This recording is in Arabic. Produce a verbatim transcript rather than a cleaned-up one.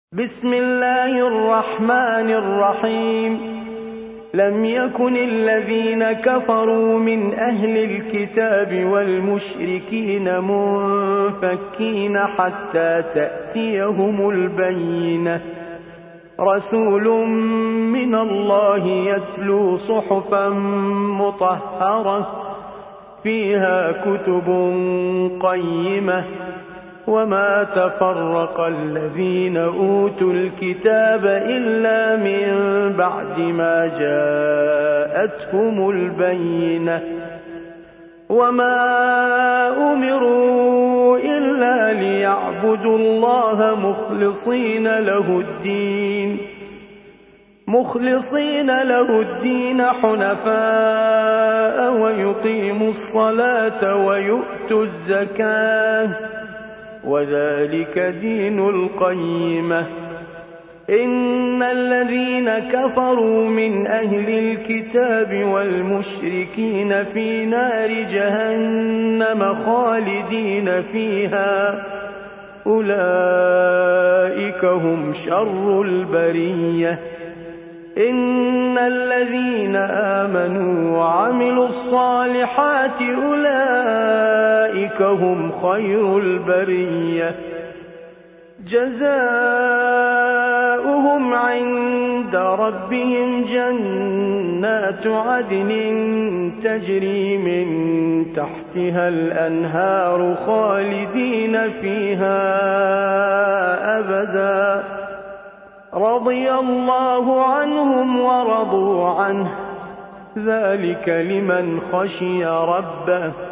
بسم الله الرحمن الرحيم لم يكن الذين كفروا من أهل الكتاب والمشركين منفكين حتى تأتيهم البينة رسول من الله يتلو صحفا مطهرة فيها كتب قيمة وما تفرق الذين أوتوا الكتاب إلا من بعد ما جاءتهم البينة وما أمروا إلا ليعبدوا الله مخلصين له الدين مخلصين له الدين حنفاء ويقيموا الصلاة ويؤتوا الزكاة وذلك دين القيمة إن الذين كفروا من أهل الكتاب والمشركين في نار جهنم خالدين فيها أولئك هم شر البرية إن الذين آمنوا وعملوا الصالحات أولئك هم خير البرية جزاؤهم عند ربهم جنات عدن تجري من تحتها الأنهار خالدين فيها أبدا رضي الله عنهم ورضوا عنه ذلك لمن خشي ربه